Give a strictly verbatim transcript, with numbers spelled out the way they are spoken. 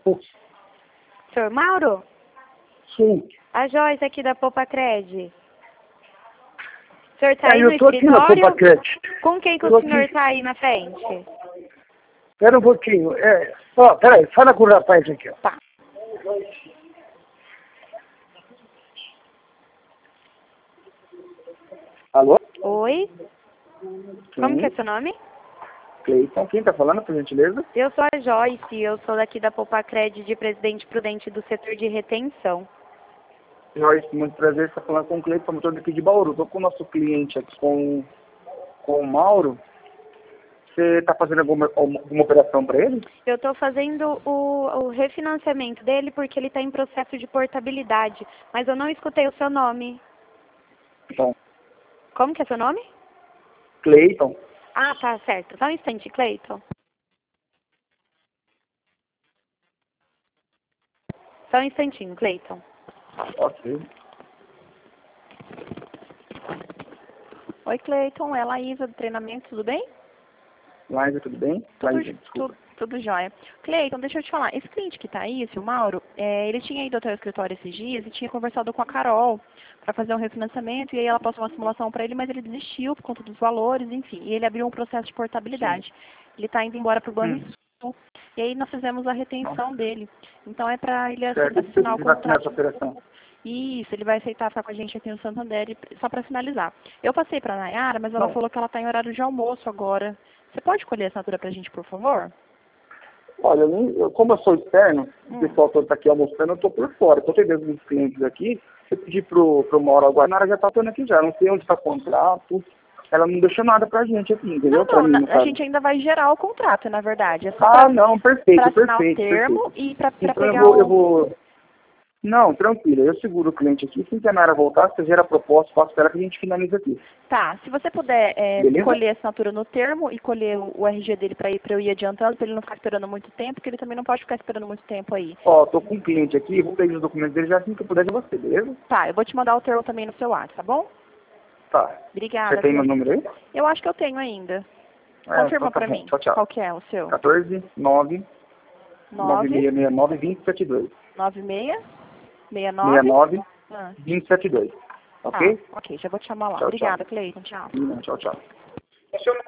Senhor Mauro? Sim. A Joyce aqui da Poupa Cred. O senhor tá É, aí eu no tô aqui na escritório? Poupa Cred. Com quem que Eu tô o senhor aqui. tá aí na frente? Espera um pouquinho. É, ó, peraí, fala com o rapaz aqui, ó. Tá. Alô? Oi? Como Sim. que é seu nome? Cleiton, quem tá falando, por gentileza? Eu sou a Joyce, eu sou daqui da Poupa Cred de Presidente Prudente do setor de retenção. Joyce, muito prazer, você tá falando com o Cleiton, motor daqui de Bauru. Tô com o nosso cliente aqui, com, com o Mauro. Você tá fazendo alguma, alguma operação para ele? Eu estou fazendo o, o refinanciamento dele porque ele está em processo de portabilidade, mas eu não escutei o seu nome. Então, Como que é seu nome? Cleiton. Ah, tá certo. Só um instante, Cleiton. Só um instantinho, Cleiton. Ok. Oi, Cleiton. Ela é a Isa do treinamento, tudo bem? Laísa, tudo bem? Tudo, Laísa, desculpa. tudo, tudo jóia. Cleiton, deixa eu te falar. Esse cliente que está aí, esse o Mauro, é, ele tinha ido até o escritório esses dias e tinha conversado com a Carol para fazer um refinanciamento e aí ela passou uma simulação para ele, mas ele desistiu por conta dos valores, enfim. E ele abriu um processo de portabilidade. Sim. Ele está indo embora para o Hum. Banrisul. E aí nós fizemos a retenção dele. Então é para ele Certo, assinar o você vai assinar essa contrato. operação. Isso, ele vai aceitar ficar com a gente aqui no Santander, e- só para finalizar. Eu passei para a Nayara, mas ela Não. falou que ela está em horário de almoço agora. Você pode colher a assinatura para a gente, por favor? Olha, eu nem, eu, como eu sou externo, Hum. o pessoal todo está aqui almoçando, eu estou por fora. Estou atendendo os clientes aqui. Eu pedi pro, pro Mauro agora, a Nara já está atuando aqui já. Não sei onde está o contrato. Ela não deixou nada pra gente aqui, entendeu? Não, Pra não, mim, na- no a caso. gente ainda vai gerar o contrato, na verdade. É só Ah, para não, perfeito, assinar o perfeito, termo perfeito. e para Então eu pegar vou, eu o... vou... Não, tranquilo, eu seguro o cliente aqui. Assim que a Nara voltar, você gera a proposta, faço para ela que a gente finaliza aqui. Tá, se você puder é, Beleza? colher a assinatura no termo e colher o, o R G dele para ir, para eu ir adiantando, para ele não ficar esperando muito tempo, porque ele também não pode ficar esperando muito tempo aí. Ó, tô com um cliente aqui, vou pegar os documentos dele já assim que eu puder de você, beleza? Tá, eu vou te mandar o termo também no seu WhatsApp, tá bom? Tá. Obrigada, Você tem meu Cleiton. número aí? Eu acho que eu tenho ainda. É, Confirma então tá para bom. mim. Tchau, tchau. Qual que é o seu? quatorze, nove, nove nove seis seis nove, dois zero sete dois. nove seis seis nove. seis nove, Ah, dois zero sete dois. tá, Ok? ok, já vou te chamar lá. Tchau, tchau. Obrigada, Cleiton. Tchau. Tchau, tchau.